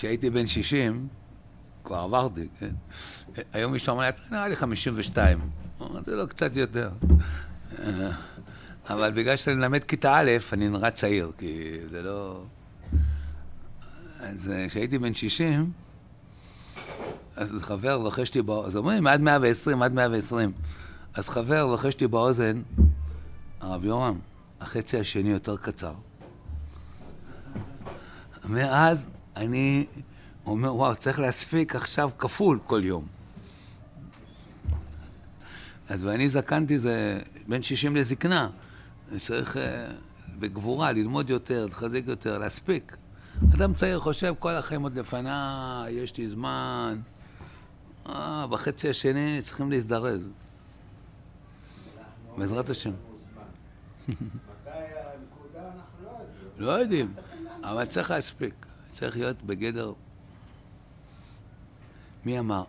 כשהייתי בן 60, כבר עברתי, כן? היום מישהו אמר לי, נראה לי 52. אמרתי לו, קצת יותר. אבל בגלל שאני מלמד כיתה א', אני נראה צעיר, כי זה לא... אז כשהייתי בן 60, אז חבר לוחש לי באוזן, אז אומרים, עד 120, עד 120. אז חבר לוחש לי באוזן, הרב יורם, החצי השני יותר קצר. מאז אני אומר, וואו, צריך להספיק עכשיו כפול כל יום. אז ואני זקנתי, זה בין 60 לזקנה. צריך בגבורה ללמוד יותר, לחזק יותר, להספיק. אדם צעיר חושב, כל החיים עוד לפניי, יש לי זמן. בחצי השני צריכים להזדרז. בעזרת השם. מתי הנקודה אנחנו לא יודעים, אבל צריך להספיק. צריך להיות בגדר. מי אמר?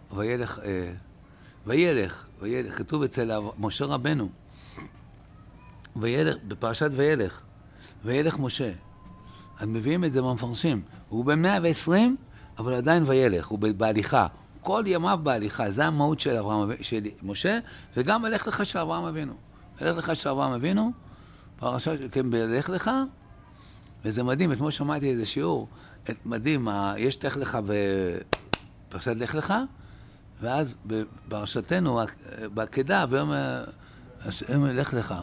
וילך, כתוב אצל משה רבנו. וילך, בפרשת וילך משה. אז מביאים את זה במפרשים. הוא ב-120, אבל עדיין וילך, הוא בהליכה. כל ימיו בהליכה, זה המהות של משה, וגם הלך לך של אברהם אבינו. הלך לך של אברהם אבינו, פרשת, כן, בלך לך, וזה מדהים, אתמול שמעתי איזה שיעור, מדהים, יש לך לך בפרשת לך לך, ואז בפרשתנו, בעקדה, ביום לך לך.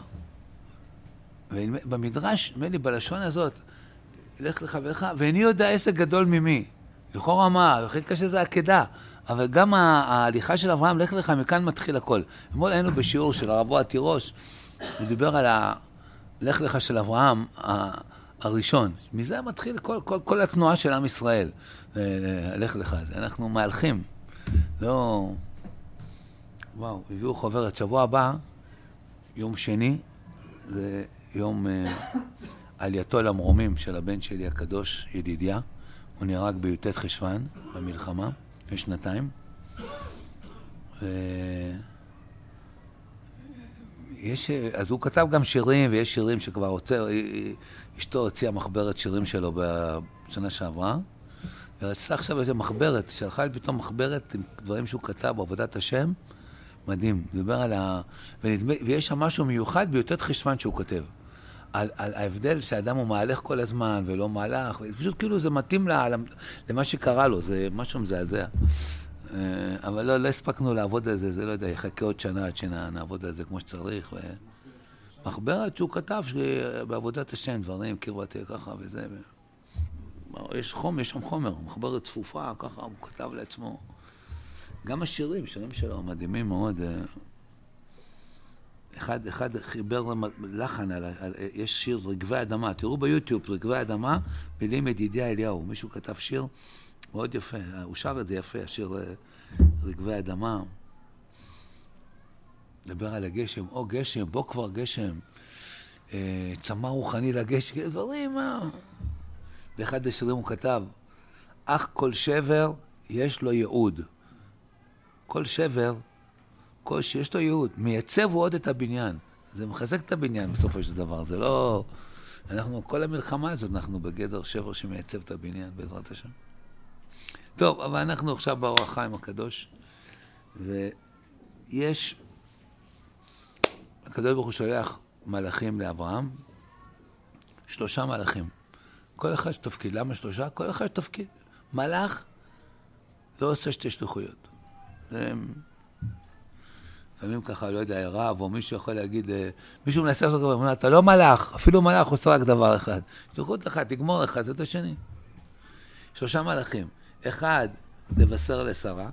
במדרש, נדמה לי, בלשון הזאת, לך לך ולך, ואיני יודע עסק גדול ממי. לכאורה מה, הכי קשה זה עקדה, אבל גם ההליכה של אברהם, לך לך, מכאן מתחיל הכל. אתמול היינו בשיעור של הרב אוהד תירוש, הוא דיבר על הלך לך של אברהם הראשון. מזה מתחיל כל התנועה של עם ישראל. לך לך, אנחנו מהלכים. לא... וואו, הביאו חוברת. שבוע הבא, יום שני, זה יום עלייתו למרומים של הבן שלי הקדוש, ידידיה. הוא נהרג בי"ט חשוון במלחמה, לפני שנתיים. אז הוא כתב גם שירים, ויש שירים שכבר הוצא, אשתו הוציאה מחברת שירים שלו בשנה שעברה, ורצתה עכשיו איזו מחברת, שלחה לי פתאום מחברת עם דברים שהוא כתב בעבודת השם, מדהים, מדבר על ויש שם משהו מיוחד בי"ט חשוון שהוא כותב. על ההבדל שהאדם הוא מהלך כל הזמן ולא מהלך, פשוט כאילו זה מתאים למה שקרה לו, זה משהו מזעזע. אבל לא הספקנו לעבוד על זה, זה לא יודע, יחכה עוד שנה עד שנעבוד על זה כמו שצריך. מחברת שהוא כתב בעבודת השם, דברים, קרבתי ככה וזה. יש שם חומר, מחברת צפופה, ככה הוא כתב לעצמו. גם שירים שלו מדהימים מאוד. אחד חיבר לחן, יש שיר רגבי אדמה, תראו ביוטיוב, רגבי אדמה, מילים ידידיה אליהו, מישהו כתב שיר מאוד יפה, הוא שר את זה יפה, השיר רגבי אדמה, דבר על הגשם, או גשם, בוא כבר גשם, צמא רוחני לגשם, דברים, באחד השירים הוא כתב, אך כל שבר יש לו ייעוד, כל שבר, כל שיש לו ייעוד, מייצב הוא עוד את הבניין. זה מחזק את הבניין בסופו של דבר. זה לא... כל המלחמה הזאת, אנחנו בגדר שבר שמייצב את הבניין, בעזרת השם. טוב, אבל אנחנו עכשיו באור החיים הקדוש, ויש... הקדוש ברוך הוא שולח מלאכים לאברהם, 3 מלאכים. כל אחד שתפקיד. למה 3? כל אחד שתפקיד. מלאך לא עושה 2 שלוחויות. זה... לפעמים ככה, לא יודע, רב, או מישהו יכול להגיד, מישהו מנסה לעשות דבר, אתה לא מלאך, אפילו מלאך עושה רק דבר אחד. שלחו אותך, תגמור אחד, זה את השני. 3 מלאכים. 1 לבשר לשרה,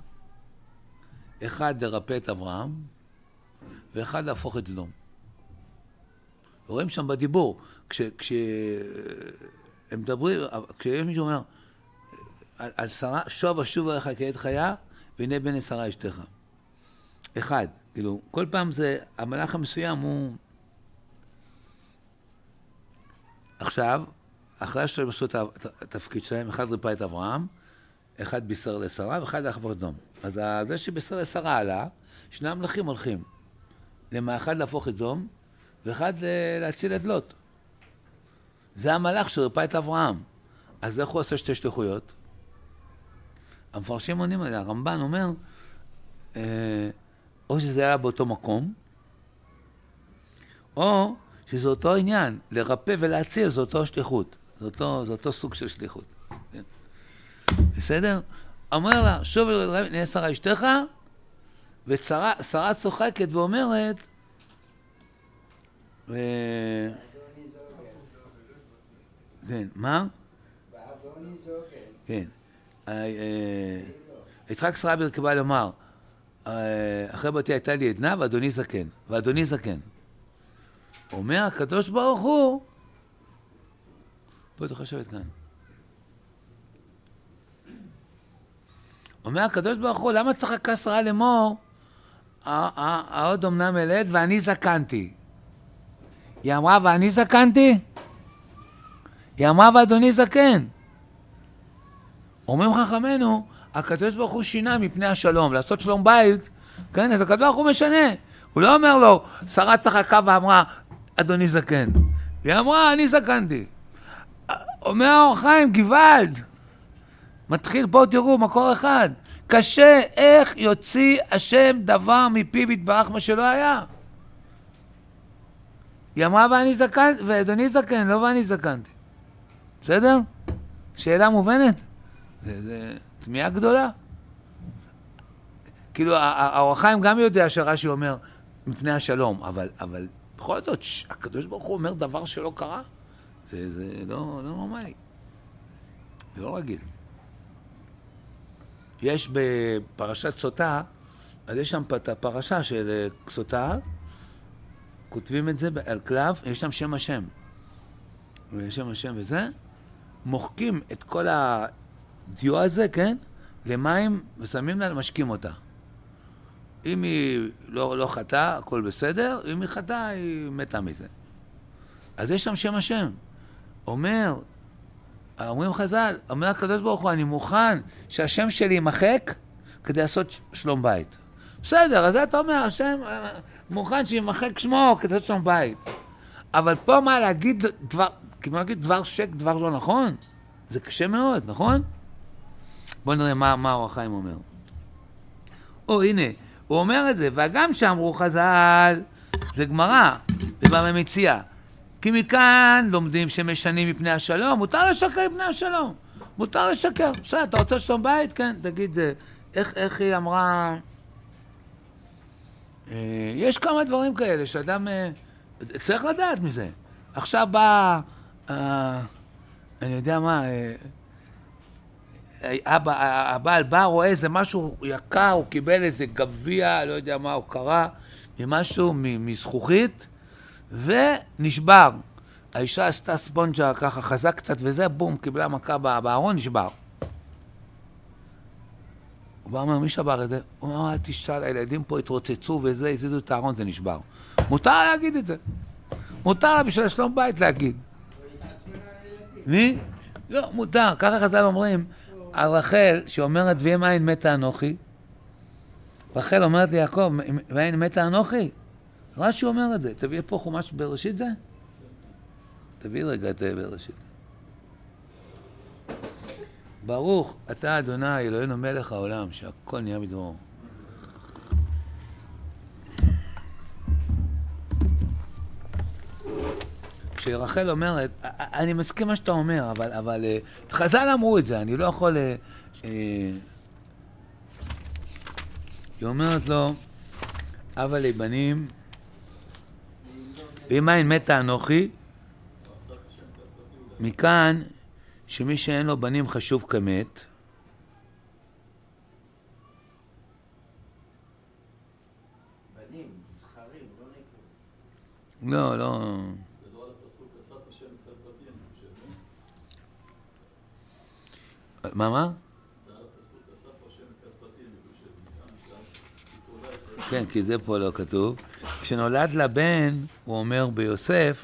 1 לרפא את אברהם, ו1 להפוך את סדום. רואים שם בדיבור, כשהם מדברים, כשיש מישהו אומר, על שרה, שוב אשוב עליך כעת חיה, והנה בן שרה אשתך. 1, כאילו, כל פעם זה, המלאך המסוים הוא... עכשיו, אחרי שהם עשו את התפקיד שלהם, 1 ריפא את אברהם, 1 בישר לשרה, ו1 להפוך את סדום. אז זה שבישר לשרה עלה, 2 המלאכים הולכים. למה 1 להפוך את סדום, ו1 להציל את לוט. זה המלאך שריפא את אברהם. אז איך הוא עושה 2 שליחויות? המפרשים עונים על זה, הרמב"ן אומר, או שזה היה באותו מקום, או שזה אותו עניין, לרפא ולהציל, זה אותו שליחות, זה אותו סוג של שליחות. כן. בסדר? אומר לה, שוב נהיה שרה אשתך, ושרה צוחקת ואומרת, כן, מה? כן. יצחק שרה ברכבה לומר, אחרי בתי הייתה לי עדנה ואדוני זקן, ואדוני זקן. אומר הקדוש ברוך הוא, פה אתה חושבת כאן. אומר הקדוש ברוך הוא, למה צחקה שרה לאמור, העוד אמנם ילד ואני זקנתי? היא אמרה ואני זקנתי? היא אמרה ואדוני זקן. אומרים חכמינו, הקדוש ברוך הוא שינה מפני השלום, לעשות שלום בית, כן, אז הקדוש ברוך הוא משנה. הוא לא אומר לו, שרה צחקה ואמרה, אדוני זקן. היא אמרה, אני זקנתי. אומר האור החיים, גוואלד. מתחיל, פה תראו, מקור אחד. קשה איך יוציא השם דבר מפיו יתברך מה שלא היה. היא אמרה ואני זקן, ואדוני זקן, לא ואני זקנתי. בסדר? שאלה מובנת? זה תמיהה גדולה. כאילו, האור החיים גם יודע שרש"י אומר מפני השלום, אבל בכל זאת, הקדוש ברוך הוא אומר דבר שלא קרה. זה לא נורמלי. זה לא רגיל. יש בפרשת סוטה, אז יש שם את הפרשה של סוטה, כותבים את זה על כלב, יש שם שם השם. ויש שם השם וזה, מוחקים את כל הדיו הזה, כן? למים, ושמים לה, משקים אותה. אם היא לא חטאה, הכל בסדר, אם היא חטאה, היא מתה מזה. אז יש שם שם השם. אומרים חז"ל, אומר הקדוש ברוך הוא, אני מוכן שהשם שלי יימחק כדי לעשות שלום בית. בסדר, אז אתה אומר, השם מוכן שימחק שמו כדי לעשות שלום בית. אבל פה מה להגיד דבר, כמו להגיד דבר שק, דבר לא נכון? זה קשה מאוד, נכון? בואו נראה מה האור החיים אומר. הנה, הוא אומר את זה, וגם שאמרו חז"ל, זה גמרא, זה בא ממציאה. כי מכאן לומדים שמשנים מפני השלום, מותר לשקר מפני השלום. מותר לשקר. בסדר, אתה רוצה שלום בית? כן, תגיד זה. איך היא אמרה? יש כמה דברים כאלה שאדם צריך לדעת מזה. עכשיו בא, אני יודע מה, הבעל בא, רואה איזה משהו יקר, הוא קיבל איזה גביע, לא יודע מה, הוא קרא ממשהו, מזכוכית, ונשבר. האישה עשתה ספונג'ה ככה חזק קצת וזה, בום, קיבלה מכה בארון, נשבר. הוא בא אומר, מי שבר את זה? הוא אומר, תשאל, הילדים פה התרוצצו וזה, הזיזו את הארון, זה נשבר. מותר להגיד את זה. מותר לה בשביל שלום בית להגיד. מי? לא, מותר. ככה חז"ל אומרים, על רחל, שאומרת, ואם אין מתה אנוכי, רחל אומרת ליעקב, ואין מתה אנוכי? רש"י אומר את זה. תביא פה חומש בראשית זה? תביא רגע את בראשית. ברוך אתה אדוני אלוהינו מלך העולם, שהכל נהיה בדברו. כשרחל אומרת, אני מסכים מה שאתה אומר, אבל חז"ל אמרו את זה, אני לא יכול... היא אומרת לו, אבא לי בנים, ואם אין מתה אנוכי, מכאן שמי שאין לו בנים חשוב כמת, בנים, זכרים, לא נקרא. לא. זה לא על הפסוק, אסף השם את חרפתי, אני חושב. מה? זה על הפסוק, אסף השם את חרפתי, אני חושב. כן, כי זה פה לא כתוב. כשנולד לבן, הוא אומר ביוסף,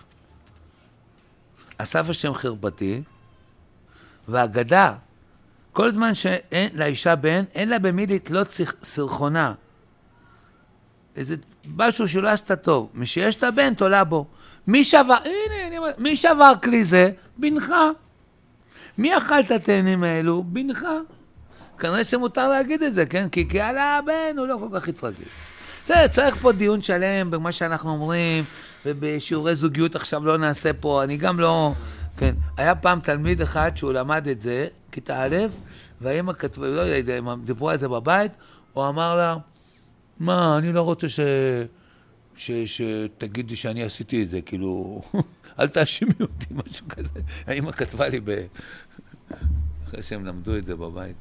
אסף השם חרפתי, והאגדה, כל זמן שאין לאישה בן, אין לה במי לתלות סרחונה. איזה משהו שלא עשתה טוב. מי שיש לה בן, תולה בו. מי שבר כלי זה? בנך. מי אכל את התאנים האלו? בנך. כנראה שמותר להגיד את זה, כן? כי על הבן הוא לא כל כך התרגל. צריך פה דיון שלם במה שאנחנו אומרים, ובשיעורי זוגיות עכשיו לא נעשה פה, אני גם לא... כן, היה פעם תלמיד אחד שהוא למד את זה, כיתה א', והאמא כתבה, לא יודע, הם דיברו על זה בבית, הוא אמר לה, מה, אני לא רוצה שתגידי שאני עשיתי את זה, כאילו, אל תאשימי אותי, משהו כזה. האמא כתבה לי אחרי שהם למדו את זה בבית.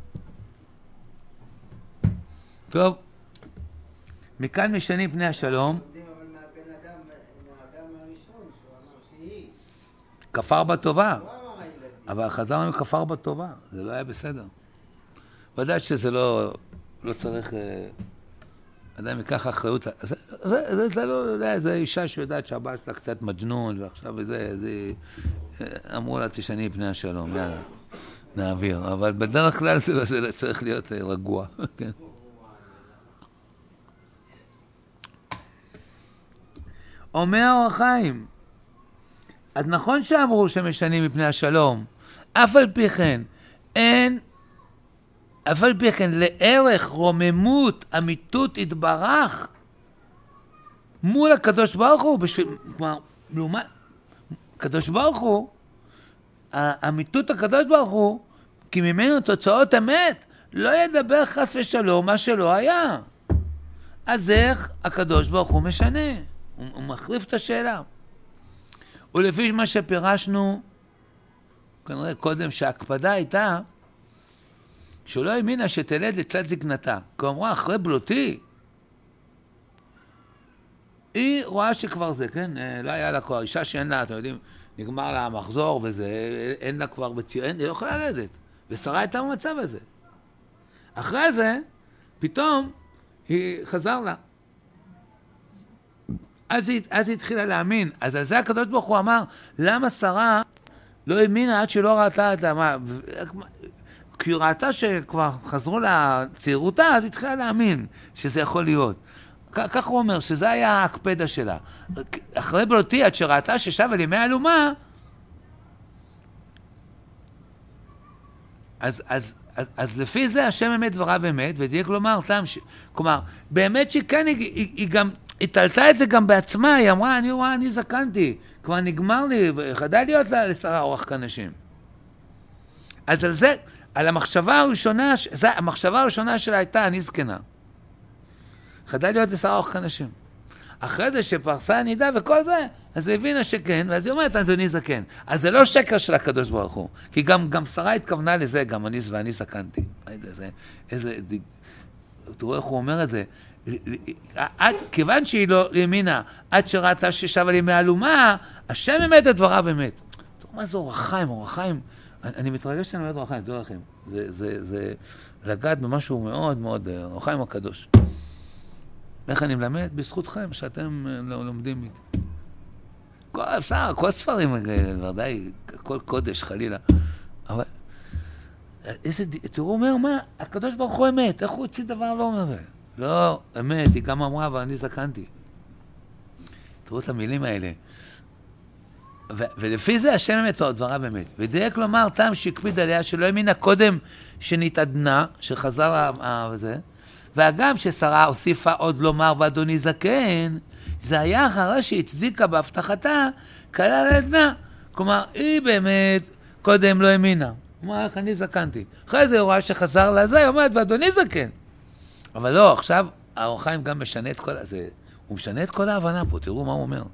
טוב, מכאן משנים פני השלום. אבל מהאדם הראשון, שהוא אמר שהיא. כפר בטובה. לא אמר הילדים. אבל חזרנו כפר בטובה, זה לא היה בסדר. ודאי שזה לא צריך... אדם ייקח אחריות, זה לא, זה אישה שיודעת שהבעל שלה קצת מג'נון, ועכשיו זה אמרו לה תשני פני השלום, יאללה, נעביר. אבל בדרך כלל זה צריך להיות רגוע, כן. אומר אור החיים, אז נכון שאמרו שמשנים מפני השלום, אף על פי כן, אף על פי כן לערך רוממות, אמיתות התברך מול הקדוש ברוך הוא, כלומר, לעומת, הקדוש ברוך הוא, האמיתות הקדוש ברוך הוא, כי ממנו תוצאות אמת, לא ידבר חס ושלום מה שלא היה. אז איך הקדוש ברוך הוא משנה? הוא מחליף את השאלה. ולפי מה שפירשנו, כנראה קודם שההקפדה הייתה, שלא האמינה שתלד לצד זקנתה. כי אמרה, אחרי בלותי, היא רואה שכבר זה, כן? לא היה לה כבר אישה שאין לה, אתם יודעים, נגמר לה המחזור וזה, אין לה כבר בציון, היא לא יכולה ללדת. ושרה הייתה במצב הזה. אחרי זה, פתאום, היא חזר לה. אז היא התחילה להאמין. אז על זה הקדוש ברוך הוא אמר, למה שרה לא האמינה עד שלא ראתה את מה... כי היא ראתה שכבר חזרו לצעירותה, אז היא התחילה להאמין שזה יכול להיות. כך הוא אומר, שזה היה ההקפדה שלה. אחרי בלותי, עד שראתה ששב על ימי אלומה, אז לפי זה השם אמת דבריו אמת, ודייק לומר, כלומר, באמת שכאן היא גם, היא תלתה את זה גם בעצמה, היא אמרה, אני זקנתי, כבר נגמר לי, חדל להיות לשרה אורח כנשים. אז על זה, על המחשבה הראשונה שלה הייתה, אני זקנה. חדל להיות לשרה אורח כנשים. אחרי זה שפרסה הנידה וכל זה, אז היא הבינה שכן, ואז היא אומרת, אדוני זקן. אז זה לא שקר של הקדוש ברוך הוא, כי גם שרה התכוונה לזה, גם אני זקנתי. תראו איך הוא אומר את זה. כיוון שהיא לא האמינה, עד שראתה ששב על ימי אלומה, השם אמת את דבריו אמת. תראו מה זה אור החיים, אני מתרגש שאני אומר אור החיים, תראו לכם. זה לגעת במשהו מאוד מאוד, אור החיים הקדוש. איך אני מלמד? בזכותכם, שאתם לומדים איתי. כל ספרים, ודאי, כל קודש, חלילה. אבל, תראו, אומר, מה, הקדוש ברוך הוא אמת, איך הוא הוציא דבר לא אומר? לא, אמת, היא גם אמרה, אבל אני זקנתי. תראו את המילים האלה. ולפי זה, השם אמת או דבריו אמת. ודייק לומר, טעם שהקפיד עליה, שלא האמינה קודם שנתעדנה, שחזר וזה, והגם ששרה הוסיפה עוד לומר ואדוני זקן, זה היה אחרי שהצדיקה בהבטחתה, כלל עדנה. כלומר, היא באמת קודם לא האמינה. כלומר, איך אני זקנתי. אחרי זה הוא רואה שחזר לזה, היא אומרת ואדוני זקן. אבל לא, עכשיו האור החיים גם משנה את כל זה. הוא משנה את כל ההבנה פה, תראו מה הוא אומר.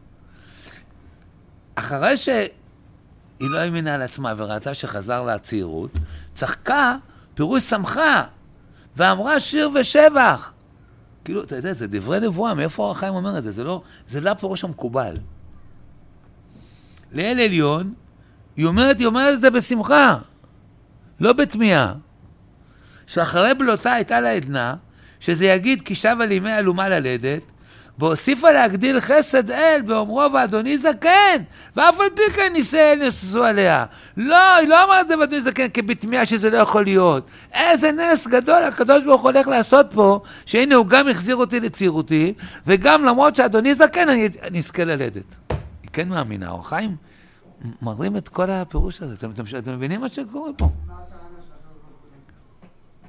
אחרי שהיא לא האמינה על עצמה וראתה שחזר לצעירות, צחקה, פירוש שמחה. ואמרה שיר ושבח. כאילו, אתה יודע, זה דברי נבואה, מאיפה אור החיים אומר את זה? זה לא פירוש המקובל. לאל עליון, היא אומרת את זה בשמחה, לא בתמיהה. שאחרי בלותה הייתה לה עדנה, שזה יגיד כי שב על ימי אלומה ללדת, והוסיפה להגדיל חסד אל באומרו ואדוני זקן, ואף על פי כן נישא אל נססו עליה. לא, היא לא אמרת את זה ואדוני זקן כבתמיהה שזה לא יכול להיות. איזה נס גדול הקדוש ברוך הוא הולך לעשות פה, שהנה הוא גם החזיר אותי לצעירותי, וגם למרות שאדוני זקן אני אזכה ללדת. היא כן מאמינה, אור החיים מראים את כל הפירוש הזה. אתם מבינים מה שקורה פה?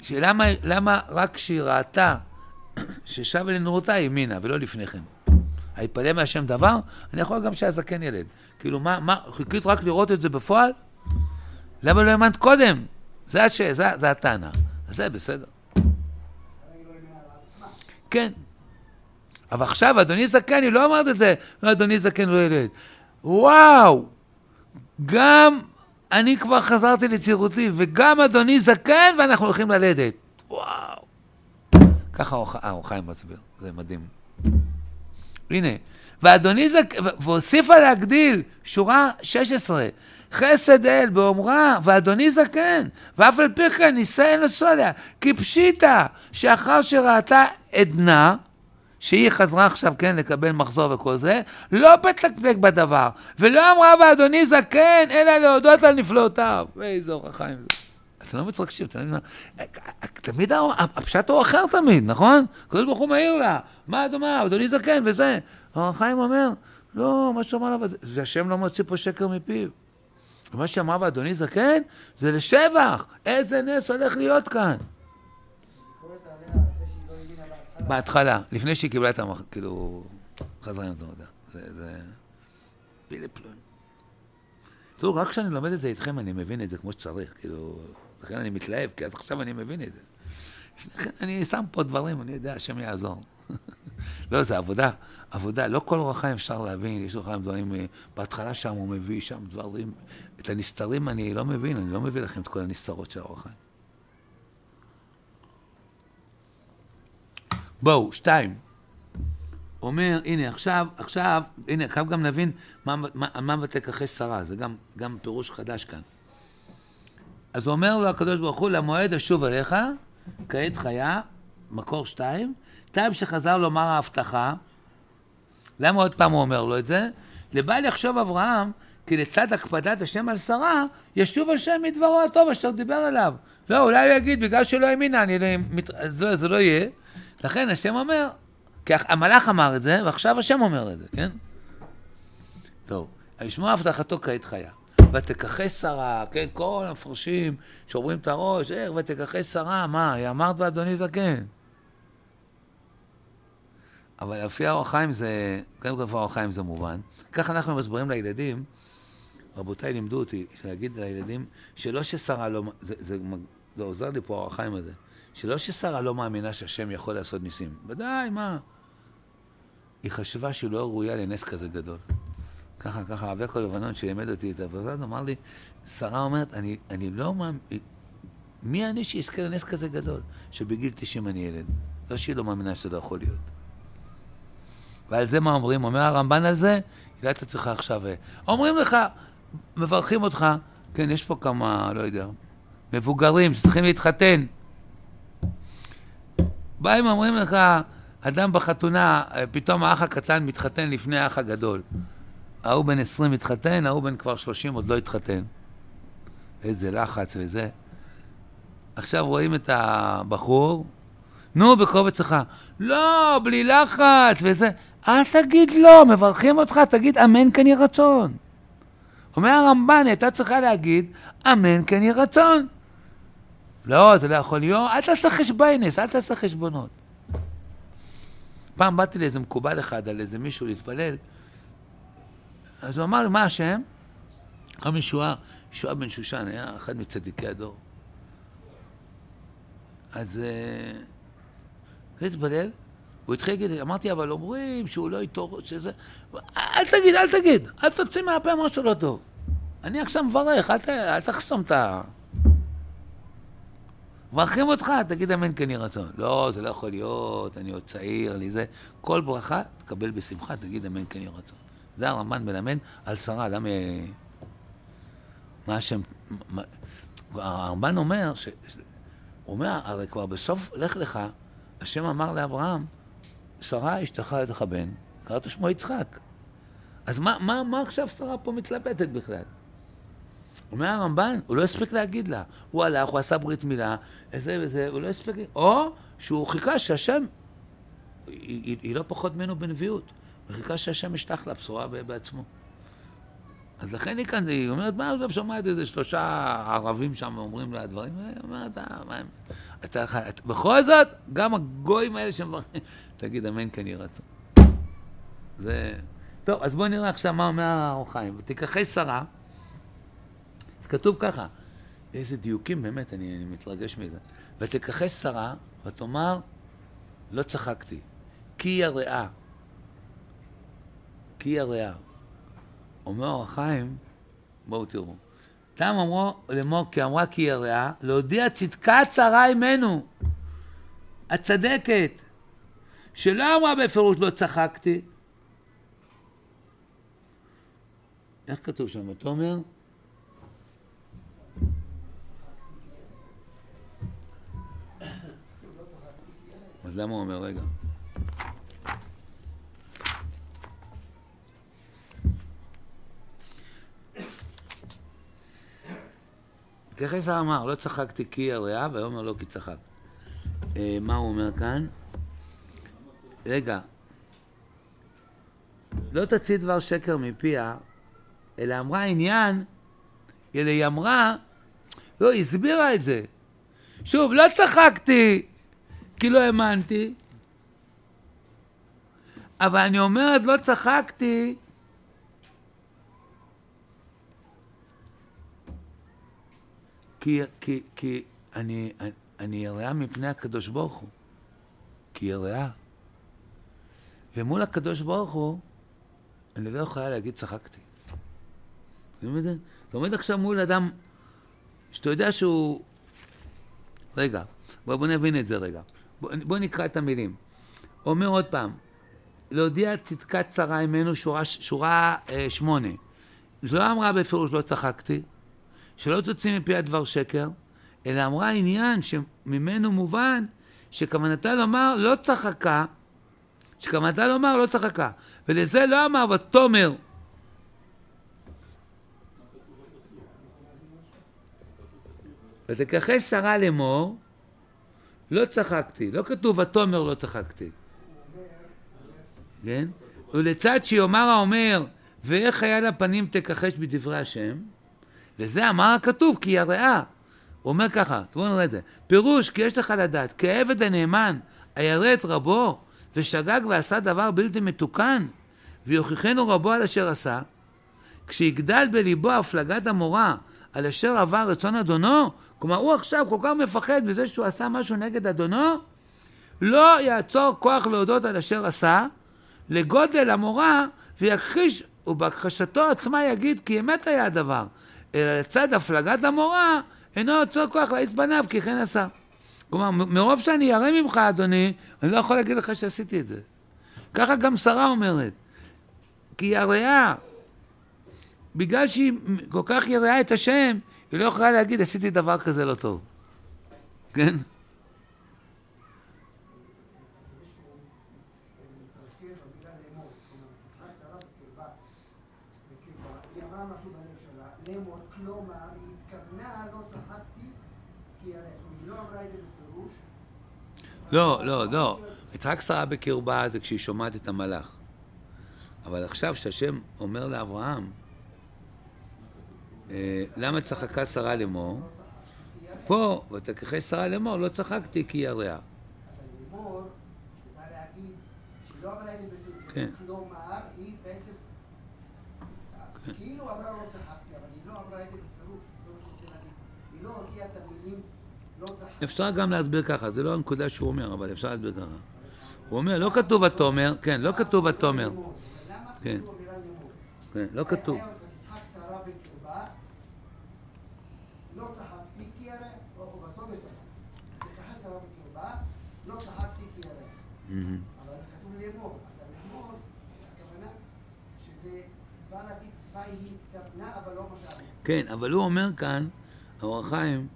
למה רק כשהיא ראתה ששב אלינו אותה האמינה, ולא לפני כן. היפלא מהשם דבר, אני יכול גם שהזקן ילד. כאילו, חיכית רק לראות את זה בפועל? למה לא האמנת קודם? זה הטענה. אז זה בסדר. כן. אבל עכשיו, אדוני זקן, היא לא אמרת את זה, אדוני זקן לא ילד. וואו! גם אני כבר חזרתי לצירותי, וגם אדוני זקן, ואנחנו הולכים ללדת. וואו! ככה אור חיים מסביר, זה מדהים. הנה, ואדוני זקן, והוסיפה להגדיל, שורה 16, חסד אל באומרה, ואדוני זקן, ואף על פי כן נישא אנוסו עליה, כי פשיטה, שאחר שראתה עדנה, שהיא חזרה עכשיו, כן, לקבל מחזור וכל זה, לא פתקפק בדבר, ולא אמרה ואדוני זקן, אלא להודות על נפלאותיו. ואיזה אור החיים זה. אתם לא מתרגשים, תמיד הפשט הוא אחר תמיד, נכון? הקדוש ברוך הוא מעיר לה, מה את אומרת? אדוני זקן וזה. אור החיים אומר, לא, מה שאומר לה, והשם לא מוציא פה שקר מפיו. ומה שאמרה ואדוני זקן, זה לשבח. איזה נס הולך להיות כאן. בהתחלה, לפני שהיא קיבלה את כאילו, חזרה עם התמודה. זה פילי פלוין. תראו, רק כשאני לומד את זה איתכם, אני מבין את זה כמו שצריך, כאילו, לכן אני מתלהב, כי אז עכשיו אני מבין את זה. לכן אני שם פה דברים, אני יודע, השם יעזור. לא, זה עבודה, לא כל אור החיים אפשר להבין, יש אור החיים דברים, בהתחלה שם הוא מביא שם דברים, את הנסתרים אני לא מבין, אני לא מביא לכם את כל הנסתרות של אור החיים. בואו, 2. אומר, הנה, עכשיו, הנה, עכשיו גם נבין מה ותכחש שרה, זה גם פירוש חדש כאן. אז הוא אומר לו הקדוש ברוך הוא, למועד אשוב עליך, כעת חיה, מקור 2, טעם שחזר לומר ההבטחה, למה עוד פעם הוא אומר לו את זה? לבל יחשוב אברהם, כי לצד הקפדת השם על שרה, ישוב השם מדברו הטוב אשר דיבר אליו. לא, אולי הוא יגיד, בגלל שלא האמינה, זה לא יהיה. לכן השם אומר, כי המלאך אמר את זה, ועכשיו השם אומר את זה, כן? טוב, לשמוע הבטחתו כעת חיה. ותכחש שרה, כן, כל המפרשים שאומרים את הראש, איך ותכחש שרה, מה, היא אמרת ואדוני זקן. אבל לפי האור החיים זה, קודם כל לפי האור החיים זה מובן. כך אנחנו מסברים לילדים, רבותיי לימדו אותי, להגיד לילדים, שלא ששרה לא, זה עוזר לי פה האור החיים הזה, שלא ששרה לא מאמינה שהשם יכול לעשות ניסים. ודאי, מה? היא חשבה שהיא לא ראויה לנס כזה גדול. ככה, אבקו לבנון שלימד אותי את העבודה, אמר לי, שרה אומרת, אני לא מאמין, מי אני שיזכה לנס כזה גדול? שבגיל 90 אני ילד. לא שהיא לא מאמינה שזה לא יכול להיות. ועל זה מה אומרים? אומר הרמב"ן על זה, אולי אתה צריכה עכשיו, אומרים לך, מברכים אותך, כן, יש פה כמה, לא יודע, מבוגרים שצריכים להתחתן. באים אומרים לך, אדם בחתונה, פתאום האח הקטן מתחתן לפני האח הגדול. ההוא בן 20 מתחתן, ההוא בן כבר 30 עוד לא התחתן. איזה לחץ וזה. עכשיו רואים את הבחור, נו, בקובץ לך, לא, בלי לחץ וזה. אל תגיד לא, מברכים אותך, תגיד אמן כן יהי רצון. אומר הרמב"ן, אתה צריכה להגיד, אמן כן יהי רצון. לא, זה לא יכול להיות, אל תעשה חשבונס, אל תעשה חשבונות. פעם באתי לאיזה מקובל אחד, על איזה מישהו להתפלל, אז הוא אמר לי, מה השם? חם ישועה בן שושן, היה אחד מצדיקי הדור. אז להתפלל, הוא התחיל להגיד, אמרתי, אבל אומרים שהוא לא איתו, שזה... אל תגיד, אל תוציא מהפה משהו לא טוב. אני עכשיו מברך, אל תחסום את ה... מברכים אותך, תגיד אמן כן יהי רצון. לא, זה לא יכול להיות, אני עוד צעיר, לי זה. כל ברכה, תקבל בשמחה, תגיד אמן כן יהי רצון. זה הרמב"ן מלמד על שרה, למה... מה השם... הרמב"ן אומר, הוא אומר, הרי כבר בסוף לך לך, השם אמר לאברהם, שרה אשתך לך בן, קראת שמו יצחק. אז מה עכשיו שרה פה מתלבטת בכלל? אומר הרמב"ן, הוא לא הספיק להגיד לה. הוא הלך, הוא עשה ברית מילה, איזה וזה, הוא לא הספיק... או שהוא חיכה שהשם, היא לא פחות ממנו בנביאות. הוא חיכה שהשם ישלח לה בשורה בעצמו. אז לכן היא אומרת, מה, עכשיו שמעת איזה 3 ערבים שם אומרים לה דברים, היא אומרת, בכל זאת, גם הגויים האלה שמברכים, תגיד, אמן כן יהי רצון. זה... טוב, אז בואו נראה עכשיו מה אומר האור החיים. ותיקחי שרה, כתוב ככה, איזה דיוקים באמת, אני מתרגש מזה. ותיקחי שרה, ותאמר, לא צחקתי, כי היא הרעה. כי היא הרעה. אומר האור החיים, בואו תראו. תם אמרו לאמור, כי אמרה כי היא הרעה, להודיע צדקת שרה עמנו. הצדקת. שלא אמרה בפירוש לא צחקתי. איך כתוב שם? ותאמר? אז למה הוא אומר? רגע. ככה שרה אמר, לא צחקתי כי היא הרעה, והוא אומר לא כי צחק. מה הוא אומר כאן? רגע. לא תציא דבר שקר מפיה, אלא אמרה עניין, אלא היא אמרה, לא, היא הסבירה את זה. שוב, לא צחקתי, כי לא האמנתי, אבל אני אומרת, לא צחקתי, כי אני יראה מפני הקדוש ברוך הוא, כי יראה. ומול הקדוש ברוך הוא, אני לא יכולה להגיד צחקתי. אתה עומד עכשיו מול אדם, שאתה יודע שהוא... רגע, בוא נבין את זה רגע. בוא נקרא את המילים. אומר עוד פעם, להודיע צדקת שרה עמנו, שורה 8. זו לא אמרה בפירוש לא צחקתי, שלא תוציא מפי הדבר שקר, אלא אמרה עניין שממנו מובן שכוונתה לומר לא צחקה, שכוונתה לומר לא צחקה, ולזה לא אמר ותאמר. ותיקחי שרה לאמור, לא צחקתי, לא כתוב ותאמר לא צחקתי. כן? ולצד שיאמר האומר, ואיך היה לפנים תכחש בדברי השם, לזה אמר הכתוב, כי היא הרעה. הוא אומר ככה, בואו נראה את זה. פירוש, כי יש לך לדעת, כי העבד הנאמן, הירא את רבו, ושגג ועשה דבר בלתי מתוקן, ויוכיחנו רבו על אשר עשה, כשיגדל בליבו הפלגת המורה, על אשר עבר רצון אדונו, כלומר הוא עכשיו כל כך מפחד בזה שהוא עשה משהו נגד אדונו, לא יעצור כוח להודות על אשר עשה, לגודל המורה, ויכחיש, ובהכחשתו עצמה יגיד, כי אמת היה הדבר, אלא לצד הפלגת המורה, אינו יעצור כוח להעיץ בניו, כי כן עשה. כלומר, מרוב שאני ירא ממך, אדוני, אני לא יכול להגיד לך שעשיתי את זה. ככה גם שרה אומרת, כי היא הרעה, בגלל שהיא כל כך יראה את השם, היא לא יכולה להגיד, עשיתי דבר כזה לא טוב. כן? היא אמרה משהו בלב שלה, לאמור, כלומר, היא התכוונה, לא צחקתי, כי היא לא אמרה את זה בפירוש. לא. יצחק שרה בקרבה זה כשהיא שומעת את המלאך. אבל עכשיו שהשם אומר לאברהם, למה צחקה שרה לאמור? פה, ותיקחי שרה לאמור, לא צחקתי כי היא הרעה. אז לאמור, הוא בא להגיד, שלא אמרה את זה בפירוש. כן. כלומר, היא בעצם, כאילו אמרה לא צחקתי, אבל היא לא אמרה את זה בפירוש. היא לא הוציאה את המילים, לא צחקתי. אפשר גם להסביר ככה, זה לא הנקודה שהוא אומר, אבל אפשר להסביר ככה. הוא אומר, לא כתוב ותאמר, כן, לא כתוב ותאמר. למה כן. כתוב אמירה לאמור? כן, לא כתוב. היה ותצחק שרה בקרבה, לא צחקתי כי ירא, או ותאמר שרה. ותצחק שרה בקרבה, לא צחקתי כי ירא. אבל כתוב לאמור. אז לאמור, הכוונה שזה בא להגיד מה היא התכוונה, אבל לא מה שאמרו. כן, אבל הוא אומר כאן, האור החיים,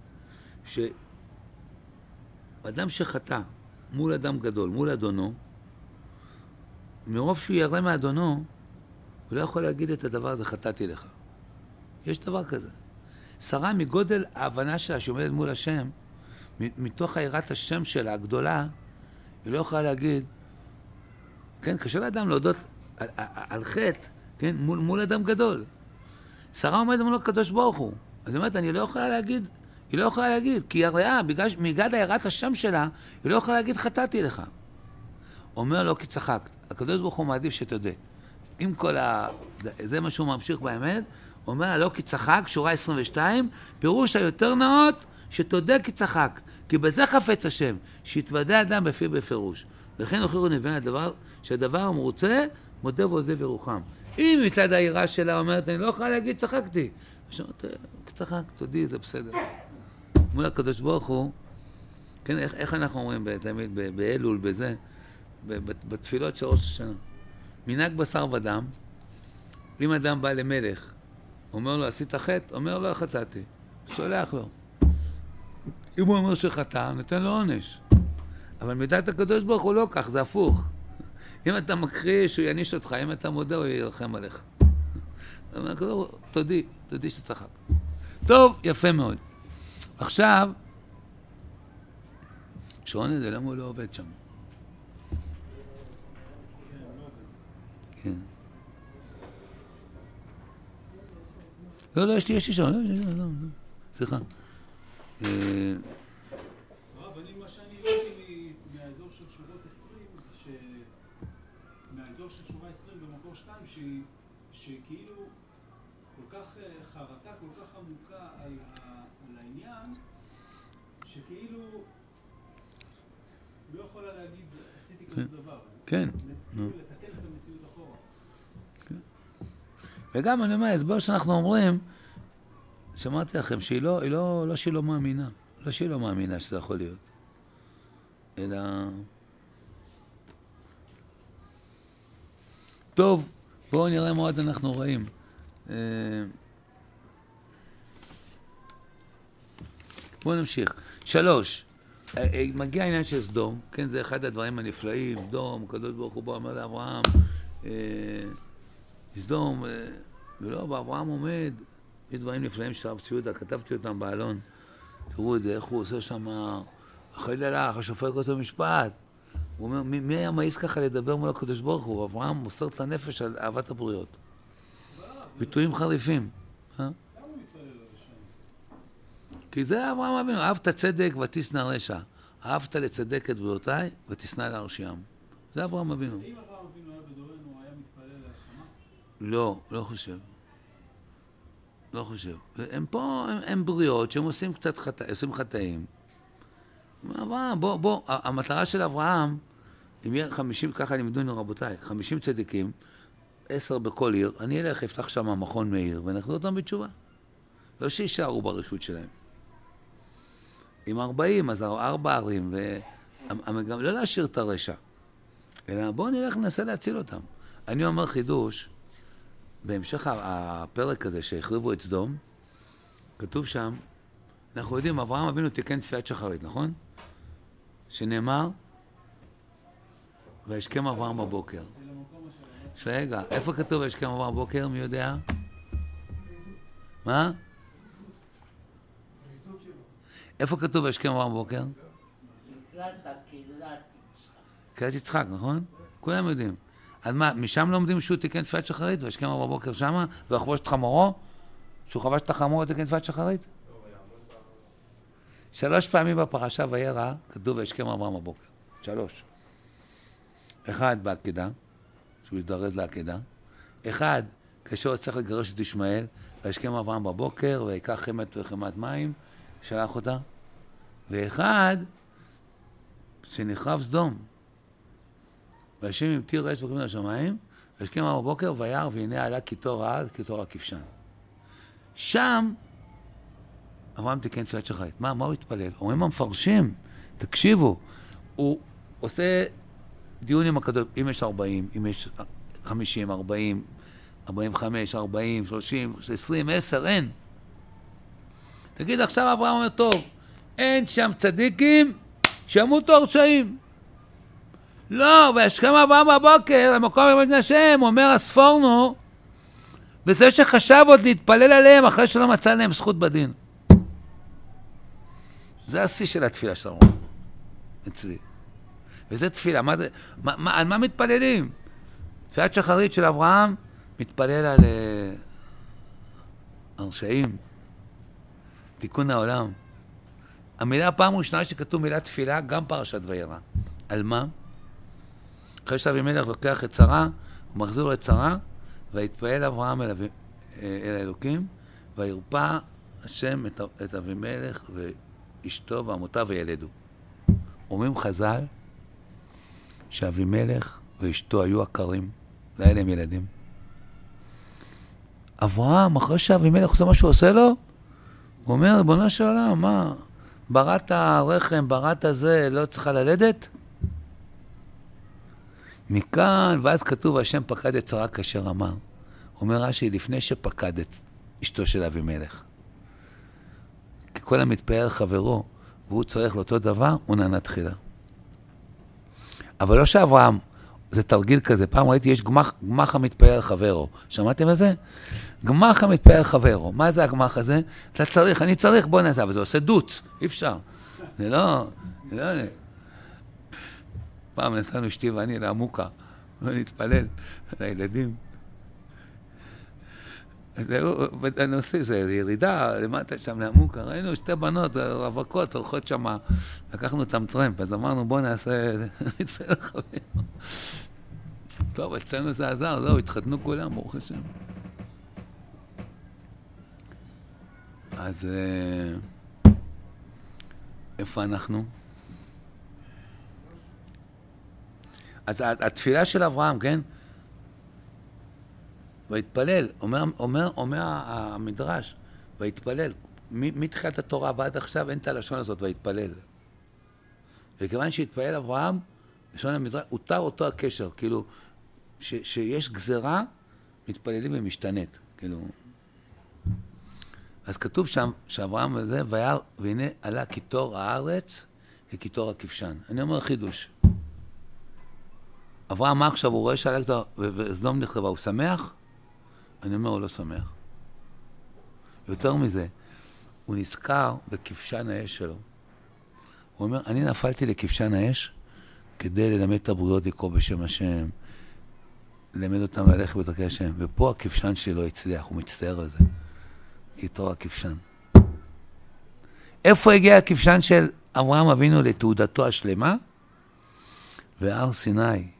שאדם שחטא מול אדם גדול, מול אדונו, מרוב שהוא ירא מאדונו, הוא לא יכול להגיד את הדבר הזה, חטאתי לך. יש דבר כזה. שרה מגודל ההבנה שלה שעומדת מול השם, מתוך היראת השם שלה הגדולה, היא לא יכולה להגיד, כן, קשה לאדם להודות על חטא, כן, מול אדם גדול. שרה עומדת מול הקדוש ברוך הוא. אז היא אומרת, אני לא יכולה להגיד, היא לא יכולה להגיד, כי הריאה, מגד היראת השם שלה, היא לא יכולה להגיד, חטאתי לך. אומר לו, כי צחקת. הקדוש ברוך הוא מעדיף שתודה. עם כל זה מה שהוא ממשיך באמת, הוא אומר, לא כי צחק, שורה 22, פירוש היותר נאות, שתודה כי צחקת. כי בזה חפץ השם, שיתוודע אדם בפי בפירוש. לכן הוכיחו נביאי הדבר, שהדבר המרוצה, מודה ועוזב ירוחם. אם מצד היראה שלה אומרת, אני לא יכולה להגיד, צחקתי. אז אומרת, צחק, תודי, זה בסדר. מול הקדוש ברוך הוא, כן, איך אנחנו אומרים תמיד, באלול, בזה, בתפילות של ראש השנה. מנהג בשר ודם, אם אדם בא למלך, אומר לו, עשית חטא? אומר לו, חטאתי. סולח לו. אם הוא אומר שחטא, נותן לו עונש. אבל מידת הקדוש ברוך הוא לא כך, זה הפוך. אם אתה מכחיש, הוא יעניש אותך, אם אתה מודה, הוא ירחם עליך. תודי שצחק. טוב, יפה מאוד. עכשיו, שעון את זה, למה הוא לא עובד שם? כן. לא, יש לי שעון, לא. סליחה. רב, מה שאני הבאתי מהאזור של שורות 20, זה מהאזור של שורה 20 במקור 2, שכאילו כל כך חרטה, כל כך עמוקה על העניין, שכאילו לא יכולה להגיד, עשיתי כזה דבר. כן. לתקן את המציאות אחורה. וגם אני אומר, ההסבר שאנחנו אומרים, שמעתי לכם, שהיא לא שהיא לא מאמינה. לא שהיא לא מאמינה שזה יכול להיות. אלא... טוב, בואו נראה מה עוד אנחנו רואים. בואו נמשיך. 3. מגיע העניין של סדום, כן, זה אחד הדברים הנפלאים, סדום, הקדוש ברוך הוא בא אומר לאברהם, סדום, ולא, באברהם עומד, יש דברים נפלאים של הרב צבי יהודה, כתבתי אותם באלון, תראו את זה, איך הוא עושה שם, החלילה לך, השופט אותו משפט, הוא אומר, מי היה מעיז ככה לדבר מול הקדוש ברוך הוא? אברהם מוסר את הנפש על אהבת הבריות. ביטויים חריפים. כי זה אברהם אבינו, אהבת צדק ותשנא רשע. אהבת לצדק את בריאותיי ותשנא להרשיעם. זה אברהם אבינו. אם אברהם אבינו היה בדורנו, הוא היה מתפלל על חמאס? לא חושב. לא חושב. הם פה, הם בריאות שהם עושים קצת חטאים. אברהם, בוא, המטרה של אברהם, אם יהיה 50, ככה לימדונו רבותיי, 50 צדיקים, 10 בכל עיר, אני אלך, אפתח שם מכון מאיר, ונחזור אותם בתשובה. לא שישארו ברשות שלהם. עם 40, אז 4 ערים, וגם לא להשאיר את הרשע. אלא בואו נלך, ננסה להציל אותם. אני אומר חידוש, בהמשך הפרק הזה שהחריבו את סדום, כתוב שם, אנחנו יודעים, אברהם אבינו תיקן תפיית שחרית, נכון? שנאמר, וישכם אברהם בבוקר. רגע, איפה כתוב וישכם אברהם בבוקר? מי יודע? מה? איפה כתוב וישכם אברהם בבוקר? קריאת יצחק, נכון? כולם יודעים. אז מה, משם לומדים שהוא תיקן תפיית שחרית, וישכם אברהם בבוקר שמה, ויחבוש את חמורו? שהוא חבש את החמור ותיקן תפיית שחרית? 3 פעמים בפרשה וירא, כתוב וישכם אברהם בבוקר. 3. 1 בעקדה, שהוא יזדרז לעקדה. 1, כשהוא צריך לגרש את ישמעאל, וישכם אברהם בבוקר, ויקח חמת וחמת מים, שלח אותה. ו1, שנחרב סדום. והשם המטיר אש וכיוון לשמיים, וישכם אברהם בבוקר, וירא, והנה עלה קיטור העז, קיטור הכבשן. שם, אברהם תיקן תפיית שחרית. מה הוא התפלל? אומרים המפרשים, תקשיבו, הוא עושה דיון עם הקדוש, אם יש 40, אם יש 50, 40, 45, 40, 30, 20, 10, אין. תגיד, עכשיו אברהם אומר, טוב, אין שם צדיקים, שימותו הרשעים. לא, וישכם אברהם בבוקר, למקום ימות השם, אומר הספורנו, וזה שחשב עוד להתפלל עליהם, אחרי שלא מצא להם זכות בדין. זה השיא של התפילה שלנו, אצלי. וזה תפילה, על מה מתפללים? תפילת שחרית של אברהם מתפלל הרשעים, תיקון העולם. המילה הפעם ראשונה שכתוב מילה תפילה, גם פרשת וירא. על מה? אחרי שאבימלך לוקח את שרה, הוא מחזיר לו את שרה, והתפעל אברהם אל האלוקים, וירפא השם את אבימלך ואשתו ועמותיו וילדו. אומרים חז"ל שאבימלך ואשתו היו עקרים, לא היה להם ילדים. אברהם, אחרי שאבימלך עושה מה שהוא עושה לו, הוא אומר, ריבונו של עולם, מה? בראת הרחם, בראת זה, לא צריכה ללדת? מכאן, ואז כתוב, השם פקד את שרה כאשר אמר. אומר רש"י, לפני שפקד את אשתו של אבימלך. כי כל המתפעל על חברו, והוא צריך לאותו דבר, הוא נענה תחילה. אבל לא שאברהם, זה תרגיל כזה. פעם ראיתי, יש גמח המתפעל על חברו. שמעתם את זה? גמח המתפעל על חברו. מה זה הגמח הזה? אתה צריך, אני צריך, בוא נעשה, אבל זה עושה דוץ, אי אפשר. זה לא... פעם נסענו אשתי ואני לעמוקה, ונתפלל לילדים. זה ירידה למטה שם לעמוקה, ראינו שתי בנות רווקות הולכות שם, לקחנו אותם טרמפ, אז אמרנו בוא נעשה, נתפלל לחבר. טוב, אצלנו זה עזר, זהו, התחתנו כולם, ברוך השם. אז איפה אנחנו? אז התפילה של אברהם, כן? והתפלל, אומר המדרש, והתפלל, מתחילת התורה ועד עכשיו אין את הלשון הזאת, והתפלל. וכיוון שהתפלל אברהם, לשון המדרש, הותר אותו הקשר, כאילו, שיש גזרה, מתפללים ומשתנית, כאילו. אז כתוב שם, שאברהם וזה, והנה עלה קיטור הארץ לקיטור הכבשן. אני אומר חידוש. אברהם, מה עכשיו? הוא רואה שעלה קיטור, וסדום נכתבה, הוא שמח? אני אומר, הוא לא שמח. יותר מזה, הוא נזכר בכבשן האש שלו. הוא אומר, אני נפלתי לכבשן האש כדי ללמד את הבריות לקרוא בשם השם, ללמד אותם ללכת בדרכי השם, ופה הכבשן שלו הצליח, הוא מצטער על זה. קיטור הכבשן. איפה הגיע הכבשן של אברהם אבינו לתעודתו השלמה? והר סיני,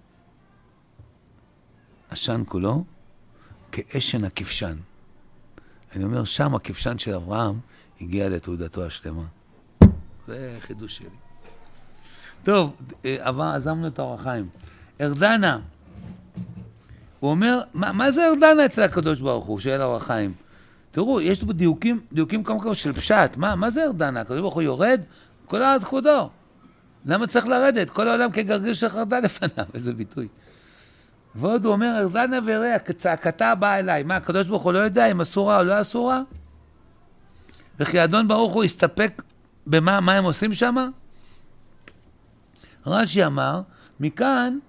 עשן כולו, כאשן הכבשן. אני אומר, שם הכבשן של אברהם הגיע לתעודתו השלמה. זה חידוש שלי. טוב, עזמנו את האור החיים. ארדנה, הוא אומר, מה זה ארדנה אצל הקדוש ברוך הוא, שאל האור החיים? תראו, יש פה דיוקים כמה של פשט. מה זה ארדנה? הקדוש ברוך הוא יורד? כל הארץ כבודו. למה צריך לרדת? כל העולם כגרגיר של חרדה לפניו. איזה ביטוי. ועוד הוא אומר, ארדנה וראה, צעקתה באה אליי. מה, הקדוש ברוך הוא לא יודע אם אסורה או לא אסורה? וכי אדון ברוך הוא הסתפק מה הם עושים שם? רש"י אמר, מכאן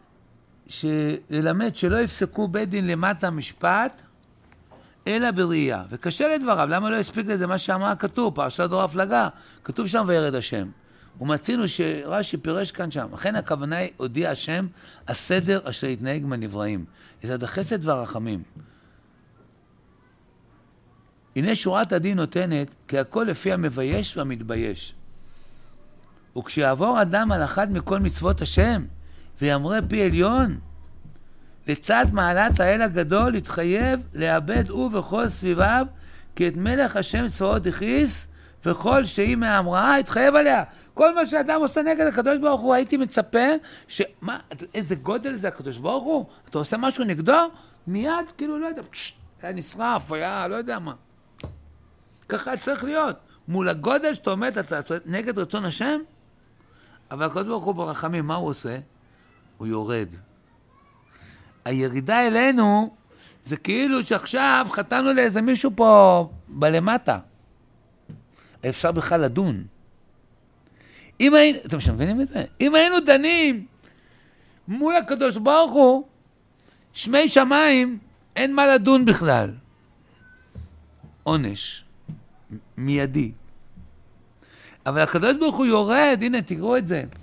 ללמד שלא יפסקו בית דין למטה משפט, אלא בראייה. וקשה לדבריו, למה לא הספיק לזה מה שאמר כתוב, פרשת דור הפלגה, כתוב שם וירד השם. ומצינו שרש"י פירש כאן שם. אכן הכוונה היא, הודיע השם, הסדר אשר יתנהג מהנבראים. יסוד החסד והרחמים. הנה שורת הדין נותנת, כי הכל לפי המבייש והמתבייש. וכשיעבור אדם על אחד מכל מצוות השם, ויאמרה פי עליון, לצד מעלת האל הגדול, יתחייב לאבד הוא וכל סביביו, כי את מלך השם צבאות הכיס, וכל שהיא מהמראה יתחייב עליה. כל מה שאדם עושה נגד הקדוש ברוך הוא, הייתי מצפה, איזה גודל זה הקדוש ברוך הוא? אתה עושה משהו נגדו? מיד, כאילו, לא יודע, היה נשרף, היה, לא יודע מה. ככה צריך להיות. מול הגודל שאתה עומד, אתה נגד רצון השם, אבל הקדוש ברוך הוא ברחמים, מה הוא עושה? הוא יורד. הירידה אלינו, זה כאילו שעכשיו חתנו לאיזה מישהו פה בלמטה. אפשר בכלל לדון. אתם מבינים את זה? אם היינו דנים מול הקדוש ברוך הוא, שמי שמיים, אין מה לדון בכלל. עונש. מיידי. אבל הקדוש ברוך הוא יורד, הנה תראו את זה.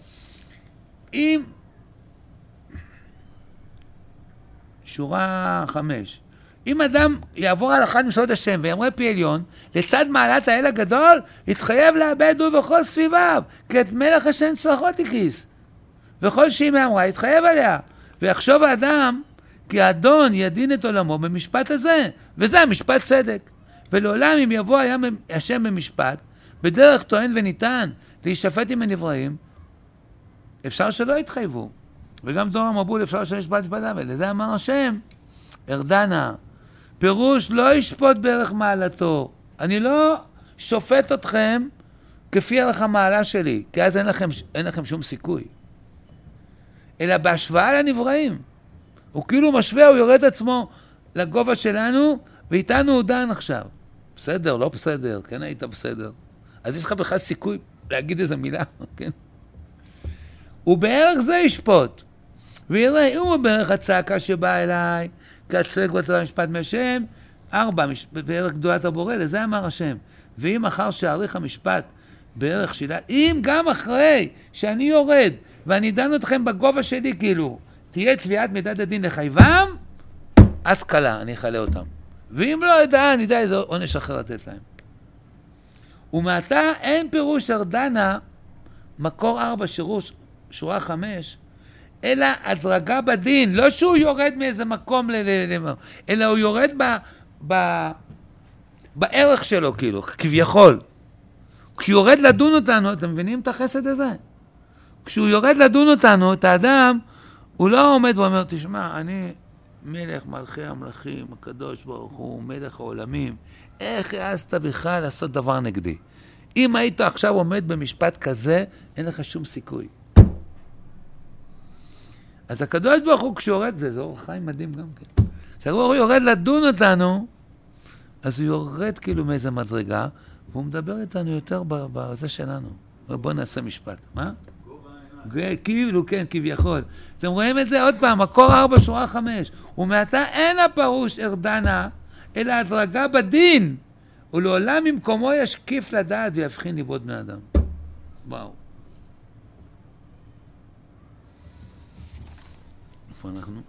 אם שורה 5, אם אדם יעבור על אחד מסוד השם ויאמר פי עליון, לצד מעלת האל הגדול, יתחייב לאבד הוא וכל סביביו, כי את מלך השם צלחות הכיס. וכל שהיא מאמרה, יתחייב עליה. ויחשוב האדם, כי האדון ידין את עולמו במשפט הזה, וזה המשפט צדק. ולעולם אם יבוא השם במשפט, בדרך טוען וניתן להישפט עם הנבראים, אפשר שלא יתחייבו. וגם דור המבול אפשר שלא ישפט משפט אבל. לזה אמר השם, ארדנה, פירוש לא ישפוט בערך מעלתו. אני לא שופט אתכם כפי ערך המעלה שלי, כי אז אין לכם שום סיכוי. אלא בהשוואה לנבראים. הוא כאילו משווה, הוא יורד עצמו לגובה שלנו, ואיתנו הוא דן עכשיו. בסדר, לא בסדר, כן היית בסדר. אז יש לך בכלל סיכוי להגיד איזה מילה, כן? ובערך זה ישפוט. ויראה, אם הוא בערך הצעקה שבאה אליי, כצדק בתורה משפט מהשם, 4, בערך גדולת הבורא, לזה אמר השם. ואם אחר שעריך המשפט, בערך שילה, אם גם אחרי שאני יורד, ואני דן אתכם בגובה שלי, כאילו, תהיה תביעת מידת הדין לחייבם, אז קלה, אני אחלה אותם. ואם לא ידע, אני יודע איזה עונש אחר לתת להם. ומעתה אין פירוש ארדנה, מקור 4, שורה 5, אלא הדרגה בדין, לא שהוא יורד מאיזה מקום אלא הוא יורד בערך שלו, כאילו, כביכול. כשהוא יורד לדון אותנו, אתם מבינים את החסד הזה? כשהוא יורד לדון אותנו, את האדם, הוא לא עומד ואומר, תשמע, אני מלך מלכי המלכים, הקדוש ברוך הוא, מלך העולמים, איך העזת בכלל לעשות דבר נגדי? אם היית עכשיו עומד במשפט כזה, אין לך שום סיכוי. אז הקדוש ברוך הוא כשהוא יורד, זה אור חיים מדהים גם כן. כשהוא יורד לדון אותנו, אז הוא יורד כאילו מאיזה מדרגה, והוא מדבר איתנו יותר בזה שלנו. בואו נעשה משפט. מה? כאילו, כן, כביכול. אתם רואים את זה עוד פעם, מקור 4, שורה 5. ומעתה אין הפירוש ארדנה, אלא הדרגה בדין. ולעולם ממקומו ישקיף לדעת ויבחין ליבות בני אדם. וואו. איפה אנחנו?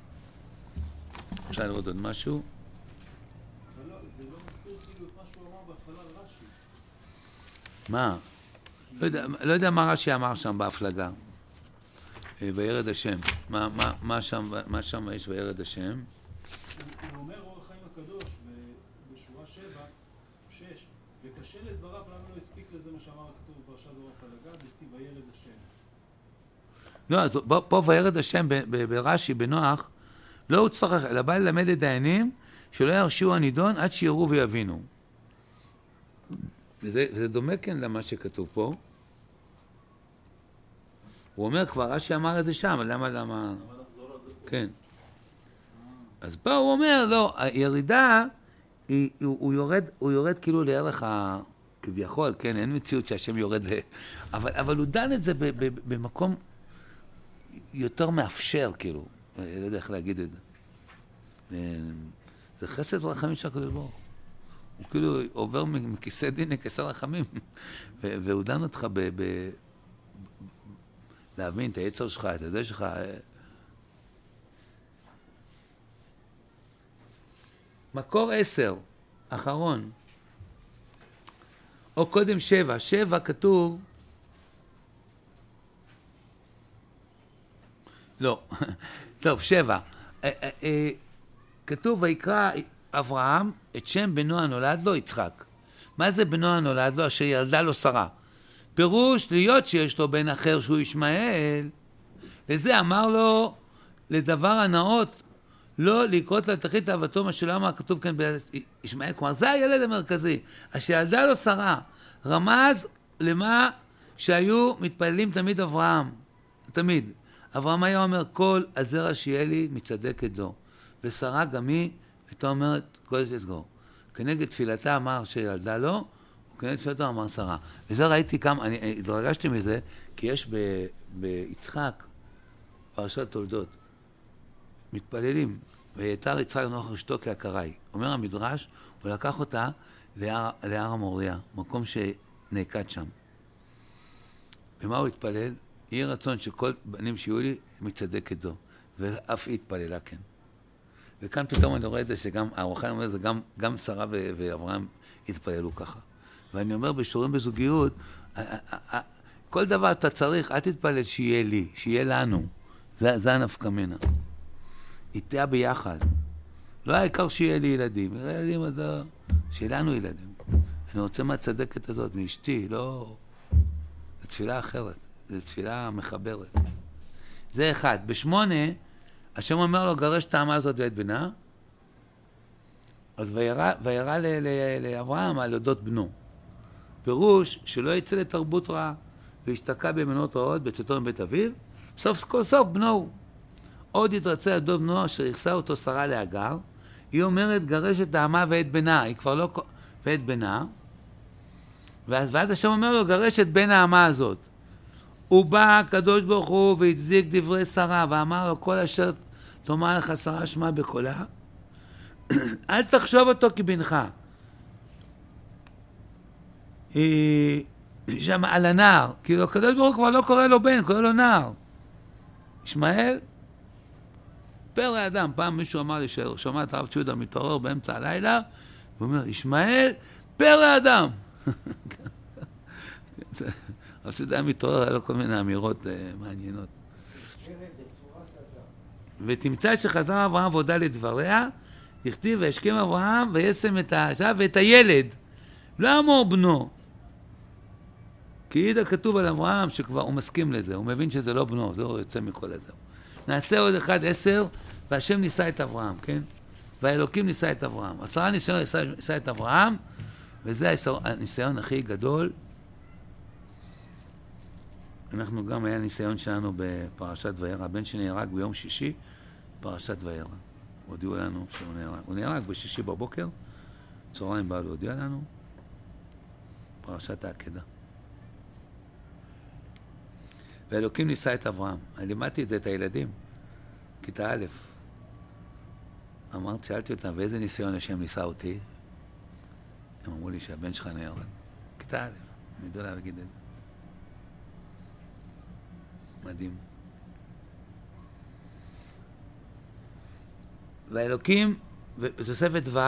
אפשר לראות עוד משהו? זה לא מזכיר כאילו את מה שהוא אמר בהתחלה על רש"י. מה? לא יודע מה רש"י אמר שם בהפלגה. וירד השם. מה שם יש וירד השם? הוא אומר אור החיים הקדוש בשורה 7, 6, וקשה לדבריו למה לא הספיק לזה מה שאמר הכתוב בפרשת דור הפלגה, דכתיב וירד השם. לא, אז פה וירד השם ברש"י, בנוח, לא הוא צריך, אלא בא ללמד את דיינים שלא ירשיעו הנידון עד שיראו ויבינו. וזה דומה כן למה שכתוב פה. הוא אומר, כבר רש"י אמר את זה שם, למה? כן. אז פה הוא אומר, לא, הירידה, הוא יורד כאילו לערך כביכול, כן, אין מציאות שהשם יורד, אבל הוא דן את זה במקום יותר מאפשר, כאילו, לא יודע איך להגיד את זה. זה חסד ורחמים של הקדוש ברוך הוא. הוא כאילו עובר מכיסא דין לכיסא רחמים, והוא דן אותך להבין את היצר שלך, את הדרך שלך. מקור 10, אחרון, או קודם 7, 7 כתוב, לא, טוב, 7, כתוב ויקרא אברהם את שם בנו הנולד לו יצחק. מה זה בנו הנולד לו? אשר ילדה לו שרה. פירוש להיות שיש לו בן אחר שהוא ישמעאל, לזה אמר לו לדבר הנאות, לא לקרות לתכלית אהבתו מה שלא אמר כתוב כאן בישמעאל, כלומר זה הילד המרכזי, אשר ילדה לו שרה, רמז למה שהיו מתפללים תמיד אברהם, תמיד. אברהם היה אומר כל הזרע שיהיה לי מצדקת זו, ושרה גם היא הייתה אומרת כל זה סגור. כנגד תפילתה אמר שילדה לו, וכנגד תפילתו אמר שרה. וזה ראיתי כמה, אני התרגשתי מזה, כי יש ביצחק פרשת תולדות, מתפללים, ויתר יצחק נוח אשתו כהכראי. אומר המדרש, הוא לקח אותה להר המוריה, מקום שנעקד שם. ומה הוא התפלל? יהיה רצון שכל בנים שיהיו לי מצדקת זו, ואף היא התפללה כן. וכאן פתאום אני רואה את זה שגם, האור החיים אומר, זה גם שרה ואברהם התפללו ככה. ואני אומר, בשיעורים בזוגיות, כל דבר אתה צריך, אל תתפלל שיהיה לי, שיהיה לנו. זה הנפקא מינה. איתה ביחד. לא העיקר שיהיה לי ילדים. ילדים, אז שיהיה לנו ילדים. אני רוצה מהצדקת הזאת, מאשתי, לא... זו תפילה אחרת. זו תפילה מחברת. זה אחד. ב8, השם אומר לו, גרש את האמה הזאת ואת בנה, אז וירא לאברהם על אודות בנו. פירוש שלא יצא לתרבות רעה, והשתקע במנות רעות בצאתו מבית אביו, סוף כל סוף בנו. עוד יתרצה אדות בנו אשר יכסה אותו שרה להגר, היא אומרת גרש את האמה ואת בנה, היא כבר לא... ואת בנה, ואז השם אומר לו גרש את בן האמה הזאת. הוא בא הקדוש ברוך הוא והצדיק דברי שרה ואמר לו כל אשר תאמר לך שרה שמע בקולה, אל תחשוב אותו כבנך. שם על הנער, כאילו הקדוש ברוך הוא כבר לא קורא לו בן, קורא לו נער. ישמעאל, פרא אדם. פעם מישהו אמר לי ששומע את הרב צ'ודה מתעורר באמצע הלילה, הוא אומר, ישמעאל, פרא אדם. הרב צ'ודה היה מתעורר, היה לו כל מיני אמירות מעניינות. ותמצא שחזר אברהם והודה לדבריה, יכתיב והשכם אברהם וישם את האשה ואת הילד. לא אמור בנו. כי ידע כתוב על אברהם שכבר הוא מסכים לזה, הוא מבין שזה לא בנו, זהו יוצא מכל הזה. נעשה עוד 1:10, והשם ניסה את אברהם, כן? והאלוקים ניסה את אברהם. 10 ניסיון ניסה את אברהם, וזה הניסיון הכי גדול. אנחנו גם היה ניסיון שלנו בפרשת וירא, הבן שנהרג ביום שישי, פרשת וירא. הודיעו לנו שהוא נהרג. הוא נהרג בשישי בבוקר, צהריים בא להודיע לנו, פרשת העקדה. ואלוקים ניסה את אברהם. אני לימדתי את הילדים, כיתה א'. שאלתי אותם, ואיזה ניסיון השם ניסה אותי? הם אמרו לי שהבן שלך נהרג. כיתה א', אני יודע להגיד את זה. מדהים. והאלוקים, בתוספת ו',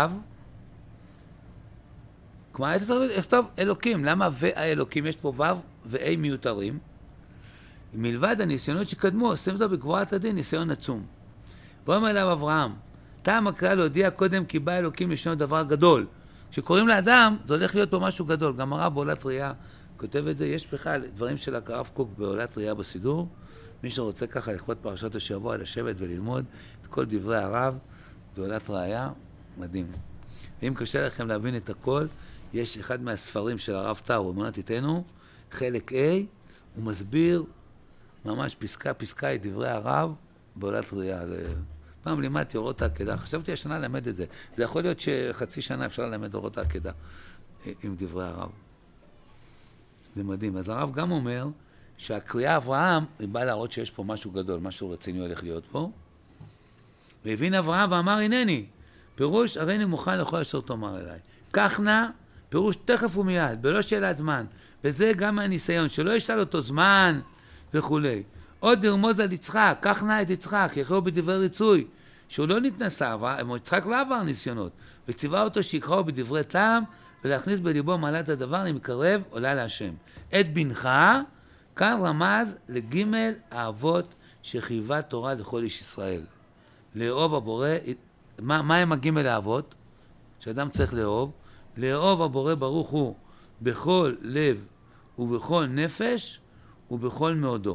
כלומר, לכתוב אלוקים. למה והאלוקים? יש פה ו' ו'a מיותרים. מלבד הניסיונות שקדמו, עושים אותו בגבורת הדין, ניסיון עצום. ואומר אליו אברהם, טעם הקריאה להודיע קודם כי בא אלוקים לשנות דבר גדול. כשקוראים לאדם, זה הולך להיות פה משהו גדול. גם הרב בעולת ראייה כותב את זה, יש בכלל דברים של הרב קוק בעולת ראייה בסידור. מי שרוצה ככה לכבוד פרשת השבוע, לשבת וללמוד את כל דברי הרב בעולת ראייה, מדהים. ואם קשה לכם להבין את הכל, יש אחד מהספרים של הרב טאו, אמונה תיתנו, חלק A, הוא מסביר ממש פסקה את דברי הרב בעולת ראייה. פעם לימדתי אורות העקדה, חשבתי השנה למד את זה. זה יכול להיות שחצי שנה אפשר ללמד אורות העקדה עם דברי הרב. זה מדהים. אז הרב גם אומר שהקריאה אברהם, היא באה להראות שיש פה משהו גדול, משהו רציני הולך להיות פה. והבין אברהם ואמר, הנני, פירוש, הרי אני מוכן לכל אשר תאמר אליי. כך נא, פירוש תכף ומיד, בלא שאלת זמן. וזה גם הניסיון, שלא ישאל אותו זמן וכולי. עוד לרמוז על יצחק, כך נא את יצחק, יקראו בדברי ריצוי, שהוא לא נתנסה, יצחק לא עבר ניסיונות, וציווה אותו שיקראו בדברי טעם, ולהכניס בליבו מעלת הדבר, אם יקרב, עולה להשם. את בנך, כאן רמז לגימל האבות שחייבה תורה לכל איש ישראל. לאהוב הבורא, מה הם הגימל האבות? שאדם צריך לאהוב. לאהוב הבורא ברוך הוא בכל לב ובכל נפש ובכל מאודו.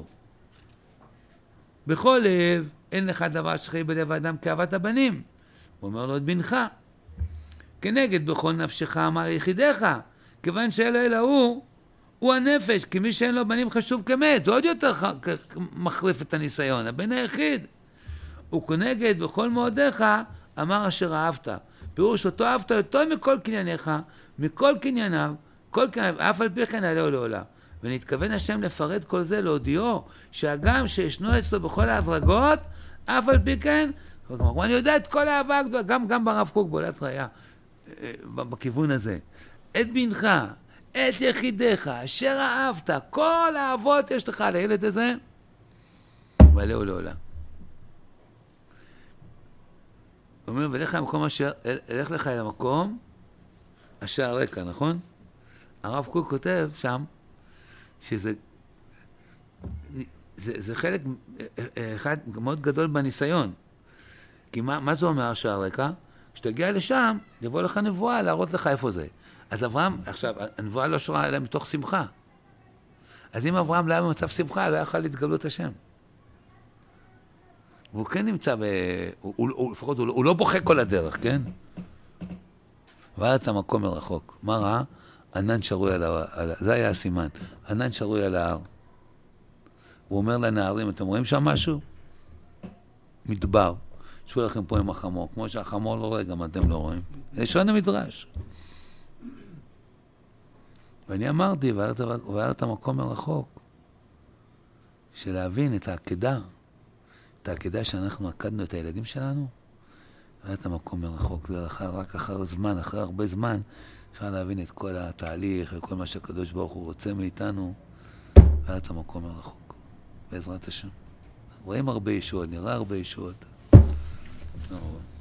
בכל לב אין לך דבר שחי בלב האדם כאהבת הבנים. הוא אומר לו את בנך. כנגד בכל נפשך אמר יחידך, כיוון שאלו אלא הוא הנפש, כי מי שאין לו בנים חשוב כמת. זה עוד יותר מחריף את הניסיון, הבן היחיד. וכנגד בכל מאודיך אמר אשר אהבת. פירוש אותו אהבת יותר מכל קנייניך, מכל קנייניו, אף על פי כן עלהו לעולה. ונתכוון השם לפרט כל זה להודיעו, שהגם שישנו אצלו בכל ההדרגות, אף על פי כן, אני יודע את כל האהבה הגדולה, גם ברב קוק בעולת ראייה, בכיוון הזה. את בנך, את יחידך, אשר אהבת, כל האהבות יש לך על הילד הזה, ועלהו לעולה. הוא אומר, ולך למקום אשר, אלך לך אל המקום אשר הרקע, נכון? הרב קוק כותב שם, שזה זה חלק אחד מאוד גדול בניסיון. כי מה זה אומר אשר הרקע? כשתגיע לשם, יבוא לך נבואה להראות לך איפה זה. אז אברהם, עכשיו, הנבואה לא שורה אלא מתוך שמחה. אז אם אברהם לא היה במצב שמחה, לא יכל להתגלות השם. והוא כן נמצא לפחות הוא לא בוכה כל הדרך, כן? ועד את המקום מרחוק. מה ראה? ענן שרוי זה היה הסימן. ענן שרוי על ההר. הוא אומר לנערים, אתם רואים שם משהו? מדבר. שבו לכם פה עם החמור. כמו שהחמור לא רואה, גם אתם לא רואים. זה שעון המדרש. ואני אמרתי, ועד את המקום מרחוק, של להבין את העקדה. את העקדה שאנחנו עקדנו את הילדים שלנו, ועד את המקום מרחוק. זה רק אחר זמן, אחרי הרבה זמן, אפשר להבין את כל התהליך וכל מה שהקדוש ברוך הוא רוצה מאיתנו, ועד את המקום מרחוק. בעזרת השם. רואים הרבה ישועות, נראה הרבה ישועות.